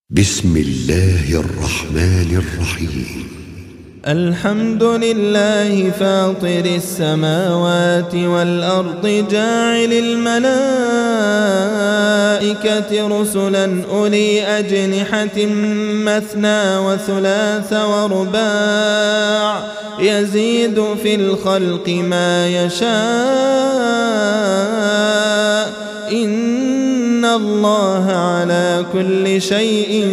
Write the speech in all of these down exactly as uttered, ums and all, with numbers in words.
بسم الله الرحمن الرحيم. الحمد لله فاطر السماوات والأرض جاعل الملائكة رسلا أولي أجنحة مثنى وثلاث ورباع يزيد في الخلق ما يشاء إن الله على كل شيء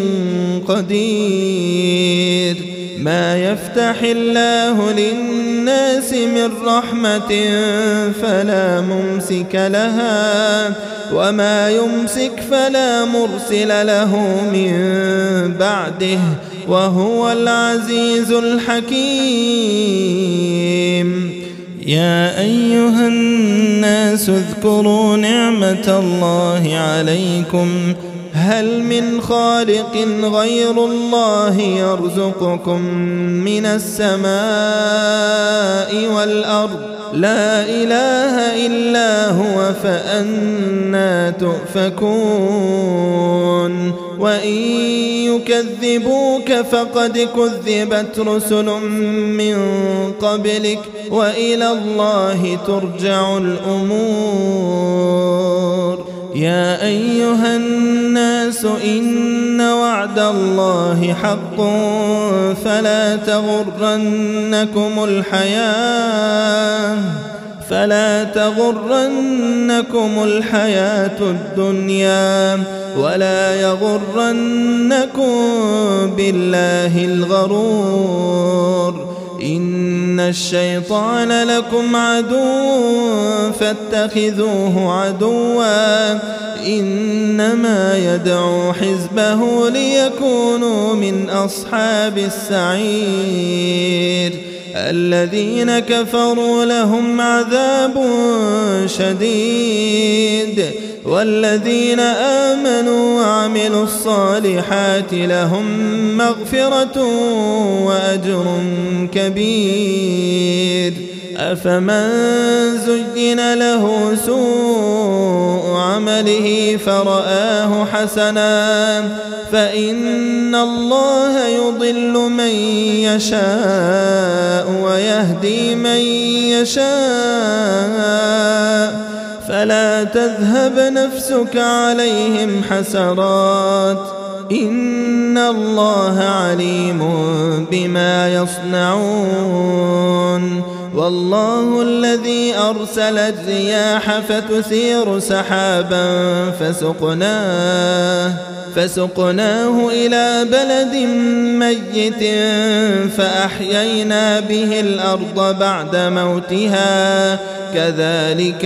قدير. ما يفتح الله للناس من رحمة فلا ممسك لها وما يمسك فلا مرسل له من بعده وهو العزيز الحكيم. يا أيها الناس اذكروا نعمة الله عليكم هل من خالق غير الله يرزقكم من السماء والأرض لا إله إلا هو فأنى تؤفكون. وإن يكذبوك فقد كذبت رسل من قبلك وإلى الله ترجع الأمور. يا أيها الناس إن وعد الله حق فلا تغرنكم الحياة فلا تغرنكم الحياة الدنيا ولا يغرنكم بالله الغرور. إن الشيطان لكم عدو فاتخذوه عدوا إنما يدعو حزبه ليكونوا من أصحاب السعير. الذين كفروا لهم عذاب شديد والذين آمنوا وعملوا الصالحات لهم مغفرة وأجر كبير. أفمن زين له سوء عمله فرآه حسنا فإن الله يضل من يشاء ويهدي من يشاء فلا تذهب نفسك عليهم حسرات إن الله عليم بما يصنعون. والله الذي أرسل الرياح فتثير سحابا فسقناه فسقناه إلى بلد ميت فأحيينا به الأرض بعد موتها كذلك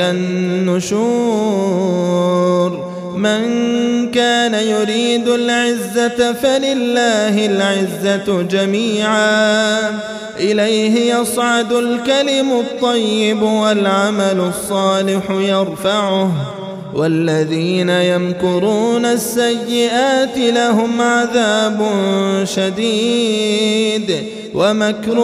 النشور. من كان يريد العزة فلله العزة جميعا إليه يصعد الكلم الطيب والعمل الصالح يرفعه والذين يمكرون السيئات لهم عذاب شديد ومكر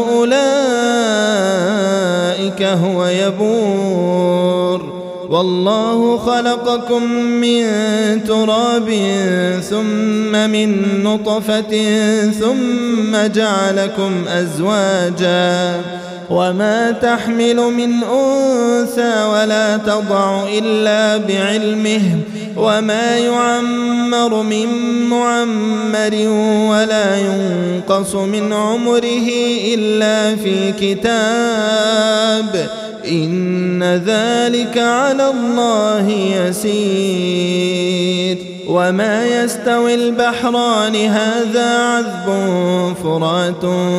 أولئك هو يبور. والله خلقكم من تراب ثم من نطفة ثم جعلكم أزواجا وما تحمل من أنثى ولا تضع إلا بعلمه وما يعمر من معمر ولا ينقص من عمره إلا في كتاب إن ذلك على الله يسير. وما يستوي البحران هذا عذب فرات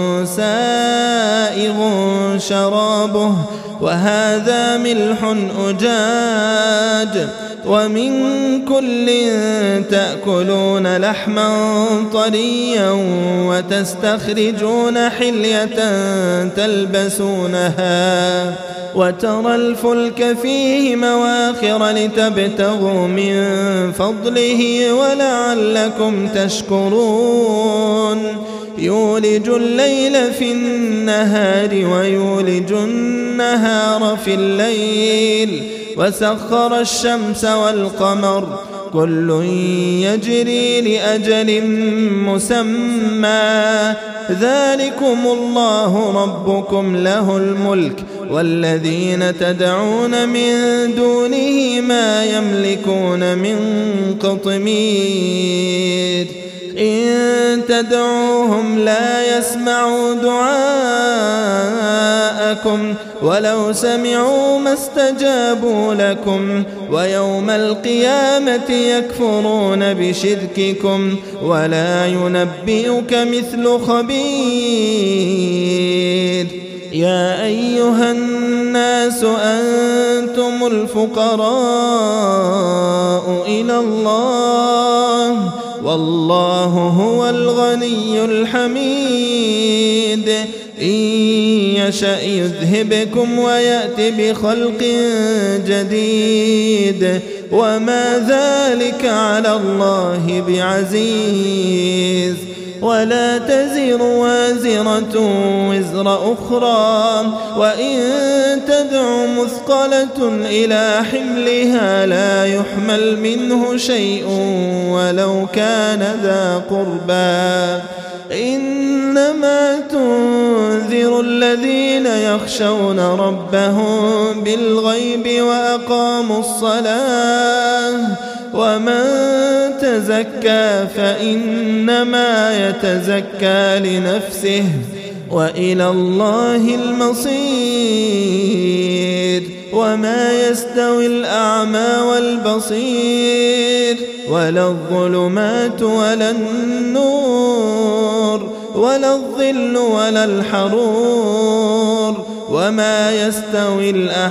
سائغ شرابه وهذا ملح أجاج ومن كل تأكلون لحما طريا وتستخرجون حلية تلبسونها وترى الفلك فيه مواخر لتبتغوا من فضله ولعلكم تشكرون. يولج الليل في النهار ويولج النهار في الليل وسخر الشمس والقمر كل يجري لأجل مسمى ذلكم الله ربكم له الملك والذين تدعون من دونه ما يملكون من قطمير إن تدعوهم لا يسمعوا دعاءكم ولو سمعوا ما استجابوا لكم ويوم القيامة يكفرون بشرككم ولا ينبئك مثل خبير يا أيها الناس أنتم الفقراء إلى الله والله هو الغني الحميد إن يشأ يذهبكم ويأتي بخلق جديد وما ذلك على الله بعزيز ولا تزر وازرة وزر أخرى وإن تدع مثقلة إلى حملها لا يحمل منه شيء ولو كان ذا قربى إنما تنذر الذين يخشون ربهم بالغيب وأقاموا الصلاة ومن تزكى فإنما يتزكى لنفسه وإلى الله المصير وما يستوي الأعمى والبصير ولا الظلمات ولا النور ولا الظل ولا الحرور وما يستوي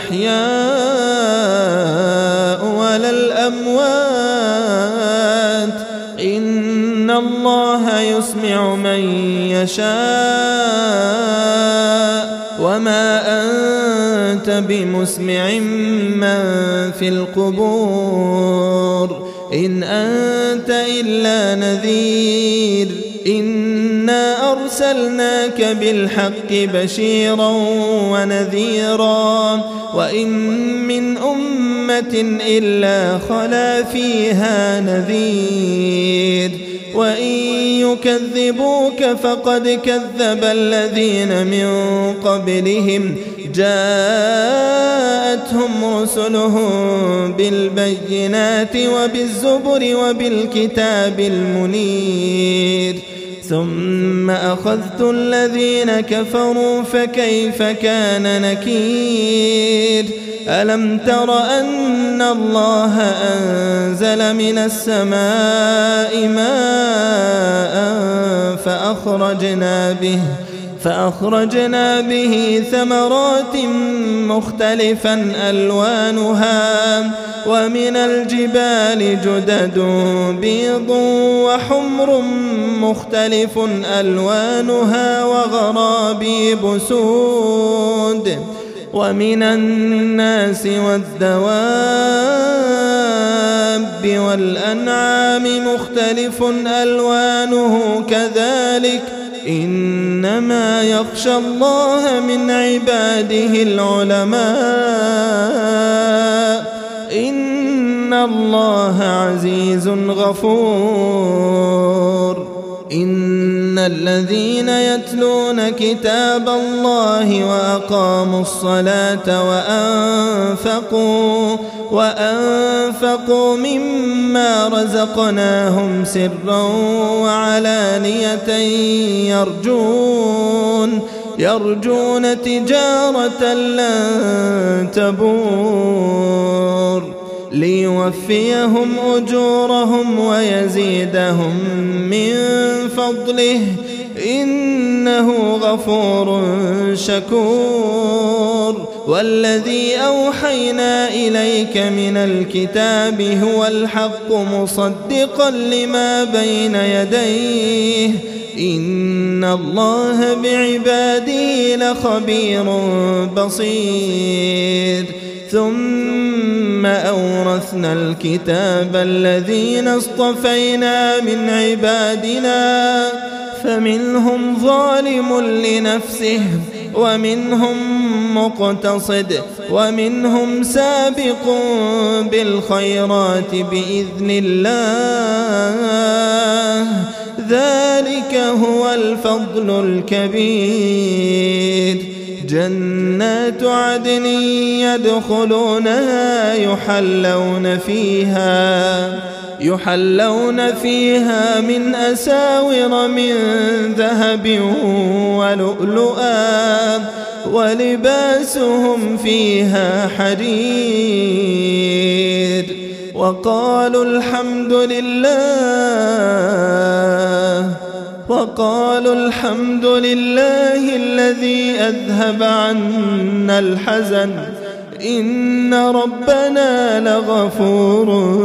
الأحياء ولا الأموات إن الله يسمع من يشاء وما أنت بمسمع من في القبور إن أنت إلا نذير إنا أرسلناك بالحق بشيرا ونذيرا وإن من أمة إلا خلا فيها نذير وإن يكذبوك فقد كذب الذين من قبلهم جاءتهم رسلهم بالبينات وبالزبر وبالكتاب المنير ثم أخذت الذين كفروا فكيف كان نكير ألم تر أن الله أنزل من السماء ماء فأخرجنا به فأخرجنا به ثمرات مختلفا ألوانها ومن الجبال جدد بيض وحمر مختلف ألوانها وغرابيب سود ومن الناس والدواب والأنعام مختلف ألوانه كذلك إنما يخشى الله من عباده العلماء إن الله عزيز غفور إن الذين يتلون كتاب الله وأقاموا الصلاة وأنفقوا وأنفقوا مما رزقناهم سرا وعلانية يرجون يرجون تجارة لن تبور ليوفيهم أجورهم ويزيدهم من فضله إنه غفور شكور والذي أوحينا إليك من الكتاب هو الحق مصدقا لما بين يديه إن الله بعباده لخبير بصير ثم أورثنا الكتاب الذين اصطفينا من عبادنا فمنهم ظالم لنفسه ومنهم مقتصد ومنهم سابق بالخيرات بإذن الله، ذلك هو الفضل الكبير. جنات عدن يدخلونها يحلون فيها يحلون فيها من أساور من ذهب ولؤلؤا ولباسهم فيها حرير. وقالوا الحمد لله وقالوا الحمد لله الذي أذهب عنا الحزن إن ربنا لغفور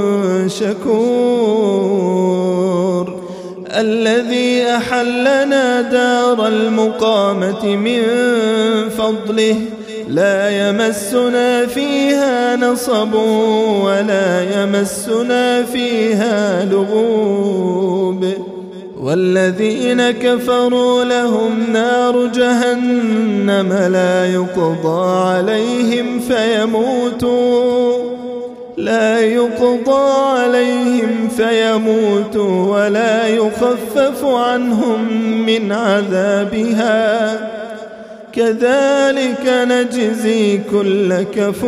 شكور. الذي أحلنا دار المقامة من فضله لا يمسنا فيها نصب ولا يمسنا فيها لغوب. والذين كفروا لهم نار جهنم لا يقضى عليهم فيموتوا لا يقضى عليهم فيموتوا ولا يخفف عنهم من عذابها كذلك نجزي كل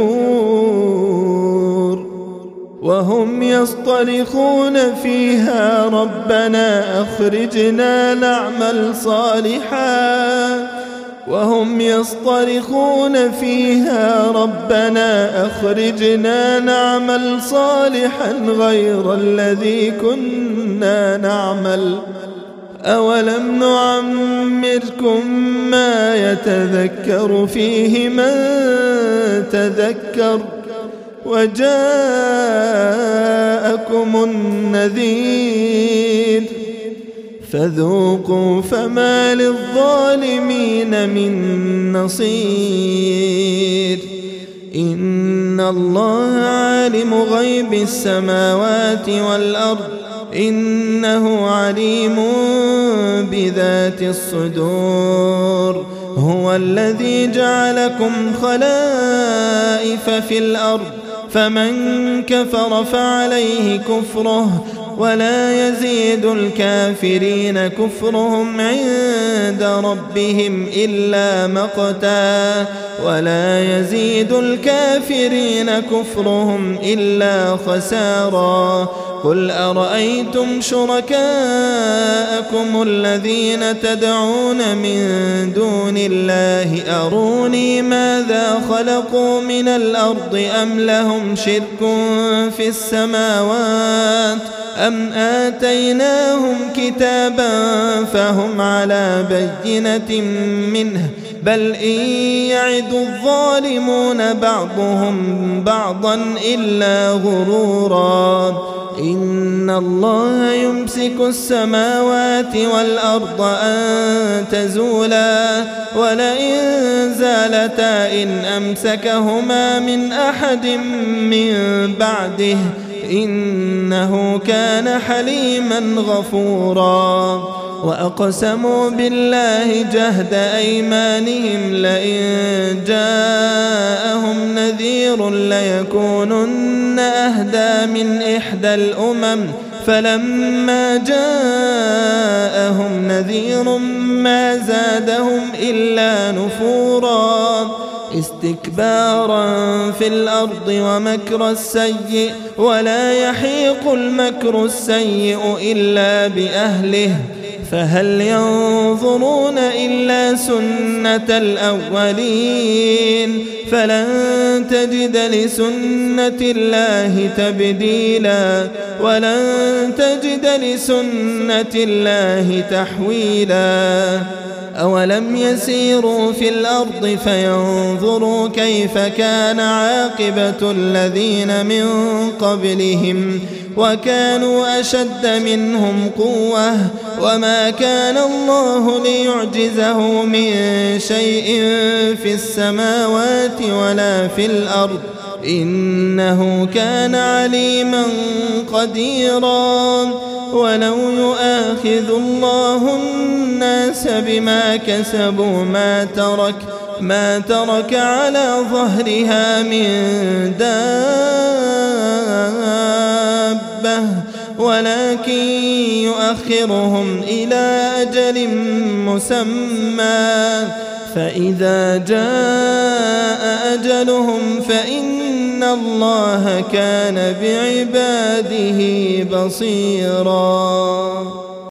كفور. وهم يصطرخون فيها ربنا أخرجنا نعمل صالحا وهم يصطرخون فيها ربنا أخرجنا نعمل صالحا غير الذي كنا نعمل أولم نعمركم ما يتذكر فيه من تذكر وجاءكم النذير فذوقوا فما للظالمين من نصير. إن الله عالم غيب السماوات والأرض إنه عليم بذات الصدور. هو الذي جعلكم خلائف في الأرض فمن كفر فعليه كفره ولا يزيد الكافرين كفرهم عند ربهم إلا مقتا ولا يزيد الكافرين كفرهم إلا خسارا. قل أرأيتم شركاءكم الذين تدعون من دون الله أروني ماذا خلقوا من الأرض أم لهم شرك في السماوات أم آتيناهم كتابا فهم على بينة منه بل إن يعد الظالمون بعضهم بعضا إلا غرورا. إن الله يمسك السماوات والأرض أن تزولا ولئن زالتا إن أمسكهما من أحد من بعده إنه كان حليما غفورا. وأقسموا بالله جهد أيمانهم لئن جاءهم نذير ليكونن أهدى من إحدى الأمم فلما جاءهم نذير ما زادهم إلا نفورا استكبارا في الأرض ومكر السيء ولا يحيق المكر السيء إلا بأهله فهل ينظرون إلا سنة الأولين فلن تجد لسنة الله تبديلا ولن تجد لسنة الله تحويلا. أولم يسيروا في الأرض فينظروا كيف كان عاقبة الذين من قبلهم وكانوا أشد منهم قوة وما كان الله ليعجزه من شيء في السماوات ولا في الأرض إنه كان عليما قديرا. ولو يؤاخذ الله الناس بما كسبوا ما ترك ما ترك على ظهرها من دابة ولكن يؤخرهم إلى أجل مسمى فإذا جاء أجلهم فإن الله كان بعباده بصيراً.